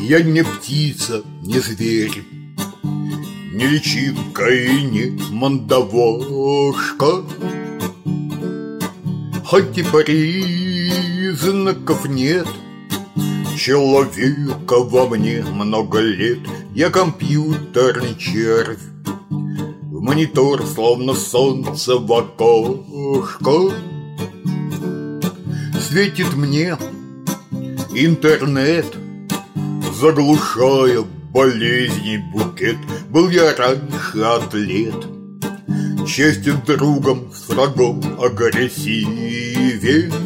Я не птица, не зверь, не личинка и не мандавошка. Хоть и признаков нет человека во мне много лет, я компьютерный червь, в монитор словно солнце в окошко. Светит мне интернет, заглушая болезней букет. Был я раньше атлет, честен другом, с врагом агрессивен.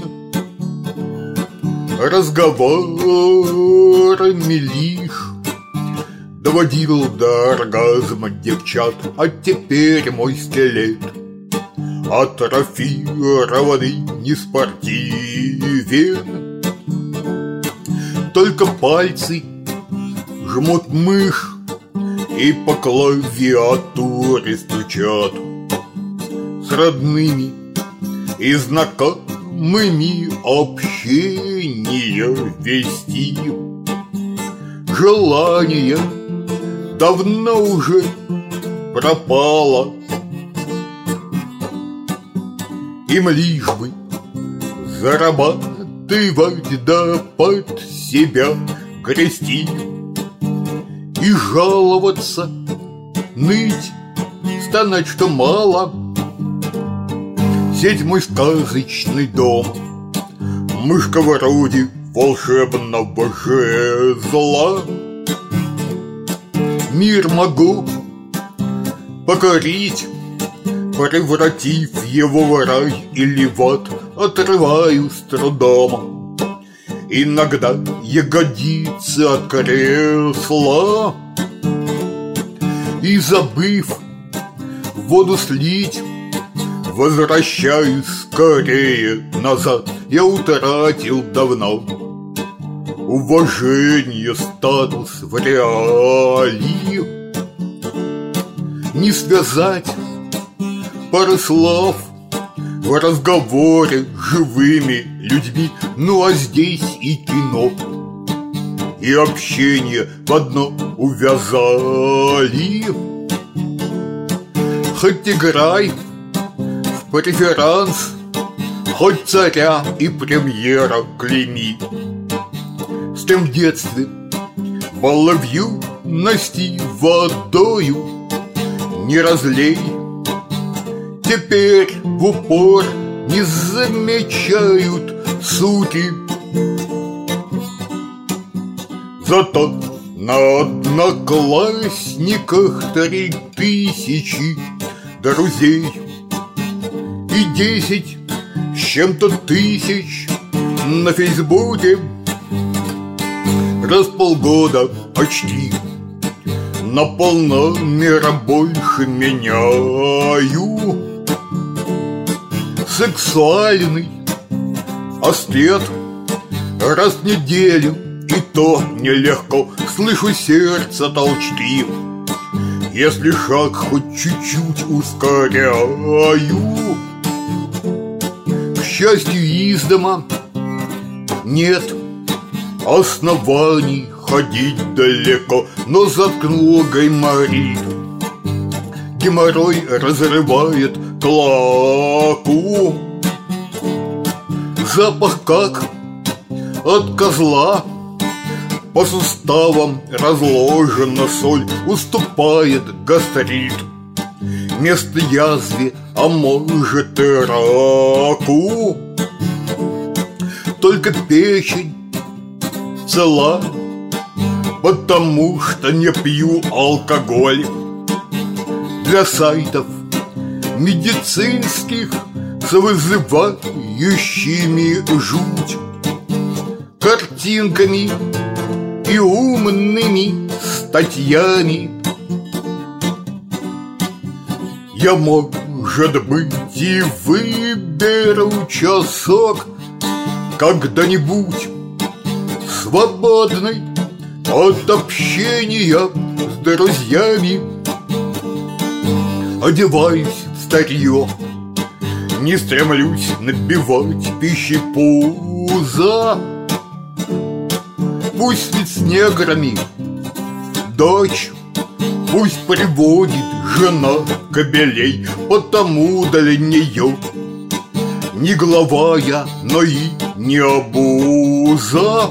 Разговорами лишь доводил до оргазма девчат, а теперь мой скелет атрофированный, неспортивен. Только пальцы жмут мышь и по клавиатуре стучат. С родными и знакомыми общение вести желание давно уже пропало. Им лишь бы зарабатывать да под себя грести и жаловаться, ныть, стонать, что мало. Сеть мой сказочный дом, мышка вроде волшебного жезла. Мир могу покорить, превратив его в рай или в ад. Отрываю с трудом иногда ягодицы от кресла и, забыв воду слить, возвращаюсь скорее назад. Я утратил давно уважение, статус в реалии. Не связать пары слов в разговоре с живыми людьми. Ну а здесь и кино, и общение в одно увязали. Хоть играй в преферанс, хоть царя и премьера клейми. С тем в детстве было в юности водою не разлей. Теперь в упор не замечают сути. Зато на одноклассниках 3000 друзей и 10 с чем-то тысяч на Фейсбуке. Раз в полгода почти на полномера больше меняю. Сексуальный аскет раз в неделю, и то нелегко. Слышу сердце толчки, если шаг хоть чуть-чуть ускоряю. К счастью, из дома нет оснований ходить далеко, но заткнул гайморит. Геморрой разрывает клаку. Запах как от козла, по суставам разложена соль, уступает гастрит место язве, а может и раку. Только печень цела, потому что не пью алкоголь. Для сайтов медицинских с вызывающими жуть картинками и умными статьями я, может быть, и выберу часок когда-нибудь свободный от общения с друзьями. Одеваюсь в старье, не стремлюсь набивать пищей пузо. Пусть спит с неграми дочь, пусть приводит жена кобелей, потому для нее не глава я, но и не обуза.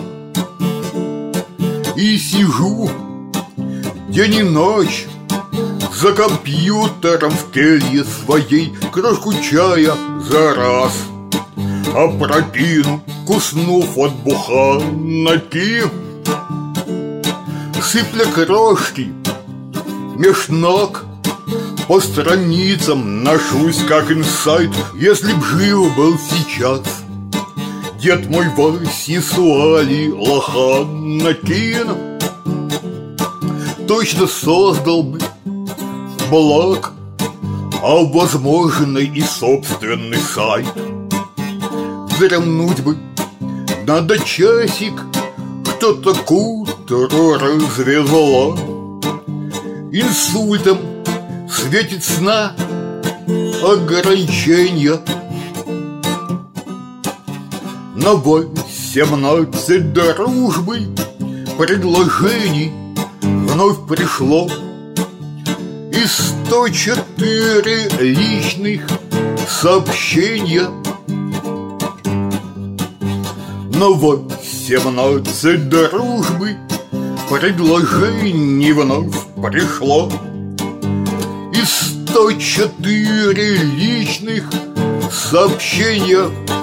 И сижу день и ночь за компьютером в келье своей, кружку чая за раз опрокину, куснув от буханки, сыпля крошки меж ног, по страницам ношусь как инсайт. Если б жив был сейчас дед мой Васисуали Лоханакин, точно создал бы блог, а возможный и собственный сайт. Вздремнуть бы надо часик, кто-то к утру развезла. Инсультом светит сна ограничения. На 18 дружбы предложений вновь пришло, и 104 личных сообщения. На 18 дружбы предложений вновь пришло, и 104 личных сообщения.